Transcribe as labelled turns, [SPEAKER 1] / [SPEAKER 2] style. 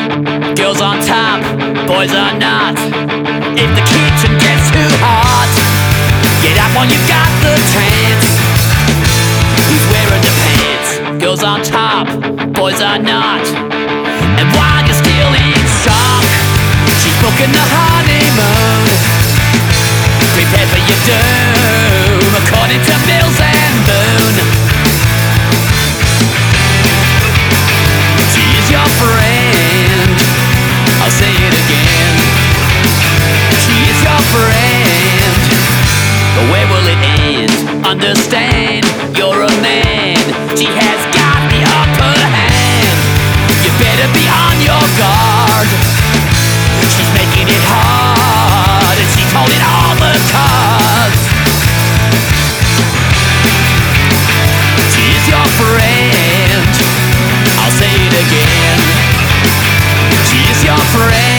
[SPEAKER 1] Girls on top, boys are not. If the kitchen gets too hot, get up when you've got the chance. Who's wearing the pants? Girls on top, boys are not. And while you're still in shock, she's booking the honeymoon. Prepare for your doom, according to Mills and Boone. She is your friend, I'll say it again. She is your friend, but where will it end? Understand, you're a man. She has got the upper hand. You better be on your guard. She's making it hard, and she's holding all the cards. She is your friend, I'll say it again. She is your friend.